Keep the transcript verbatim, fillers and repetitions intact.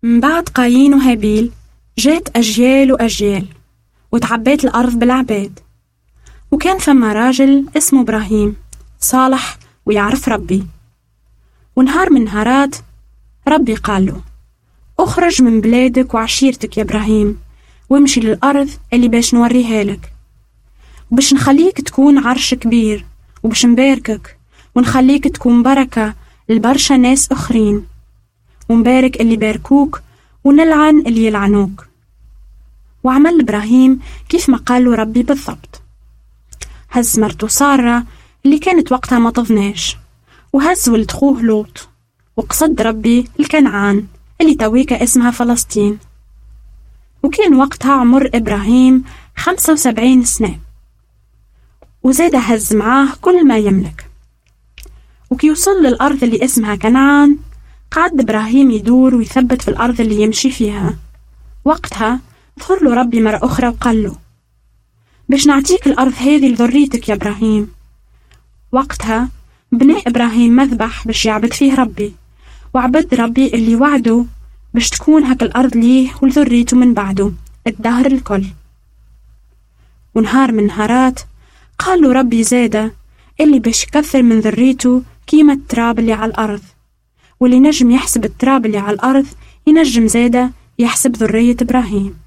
من بعد قايين وهابيل جات أجيال وأجيال، وتعبيت الأرض بالعباد. وكان فما راجل اسمه إبراهيم صالح ويعرف ربي. ونهار من نهارات ربي قال له: اخرج من بلادك وعشيرتك يا إبراهيم، وامشي للأرض اللي باش نوريها لك، وباش نخليك تكون عرش كبير، وباش نباركك ونخليك تكون بركة لبرشا ناس أخرين، ونبارك اللي باركوك ونلعن اللي يلعنوك. وعمل إبراهيم كيف ما قال له ربي بالضبط. هز مرته سارة اللي كانت وقتها ما طفناش، وهز ولد خوه لوط، وقصد ربي الكنعان اللي تويكا اسمها فلسطين. وكان وقتها عمر إبراهيم خمسة وسبعين سنة، وزاد هز معاه كل ما يملك. وكي يوصل للأرض اللي اسمها كنعان، قعد إبراهيم يدور ويثبت في الأرض اللي يمشي فيها. وقتها ظهر له ربي مرة أخرى وقال له: باش نعطيك الأرض هذه لذريتك يا إبراهيم. وقتها بنى إبراهيم مذبح باش يعبد فيه ربي، وعبد ربي اللي وعده باش تكون هك الأرض ليه ولذريته من بعده الدهر الكل. ونهار من نهارات قال له ربي زادة اللي باش يكثر من ذريته كيما التراب اللي على الأرض، واللي نجم يحسب التراب اللي على الأرض ينجم زادة يحسب ذرية إبراهيم.